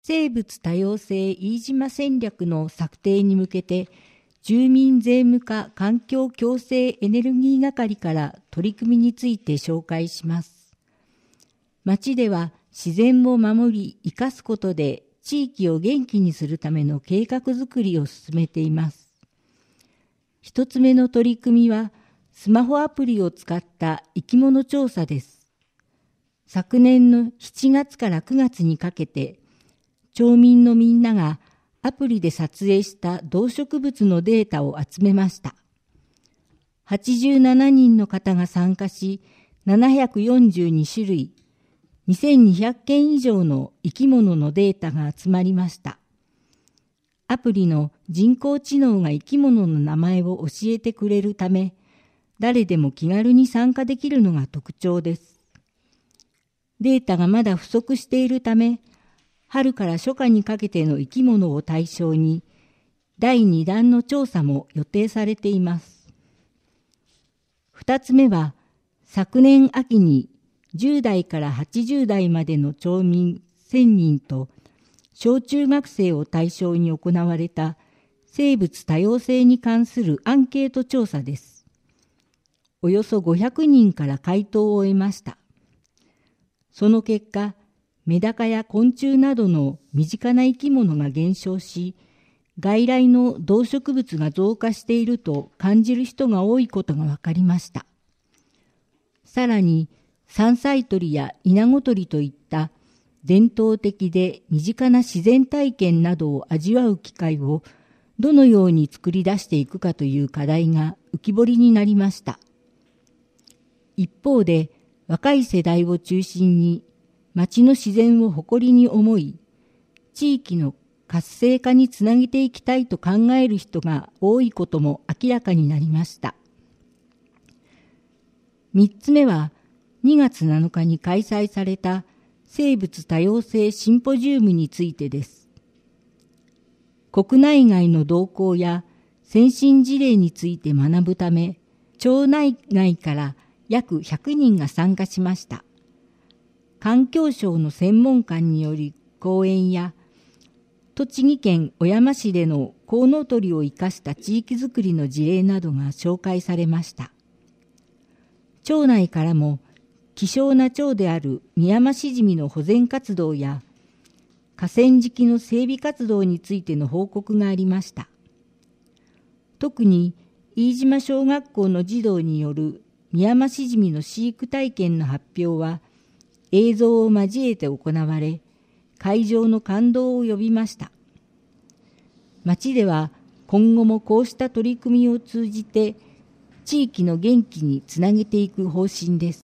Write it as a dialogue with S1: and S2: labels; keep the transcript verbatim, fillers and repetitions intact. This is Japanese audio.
S1: 生物多様性飯島戦略の策定に向けて、住民税務課環境共生エネルギー係から取り組みについて紹介します。町では自然を守り生かすことで地域を元気にするための計画づくりを進めています。一つ目の取り組みはスマホアプリを使った生き物調査です。昨年のしちがつからくがつにかけて、町民のみんながアプリで撮影した動植物のデータを集めました。はちじゅうななにんの方が参加し、ななひゃくよんじゅうにしゅるい、にせんにひゃくけん以上の生き物のデータが集まりました。アプリの人工知能が生き物の名前を教えてくれるため、誰でも気軽に参加できるのが特徴です。データがまだ不足しているため、春から初夏にかけての生き物を対象に、だいにだんの調査も予定されています。二つ目は、昨年秋にじゅうだいからはちじゅうだいまでの町民せんにんと小中学生を対象に行われた生物多様性に関するアンケート調査です。およそごひゃくにんから回答を得ました。その結果、メダカや昆虫などの身近な生き物が減少し、外来の動植物が増加していると感じる人が多いことが分かりました。さらに、山菜採りやイナゴ採りといった伝統的で身近な自然体験などを味わう機会をどのように作り出していくかという課題が浮き彫りになりました。一方で、若い世代を中心に町の自然を誇りに思い、地域の活性化につなげていきたいと考える人が多いことも明らかになりました。三つ目は、にがつなのかに開催された生物多様性シンポジウムについてです。国内外の動向や先進事例について学ぶため、町内外から約ひゃくにんが参加しました。環境省の専門家による講演や、栃木県小山市でのコウノトリを生かした地域づくりの事例などが紹介されました。町内からも、希少な蝶であるミヤマシジミの保全活動や、河川敷の整備活動についての報告がありました。特に、飯島小学校の児童によるミヤマシジミの飼育体験の発表は、映像を交えて行われ、会場の感動を呼びました。町では今後もこうした取り組みを通じて、地域の元気につなげていく方針です。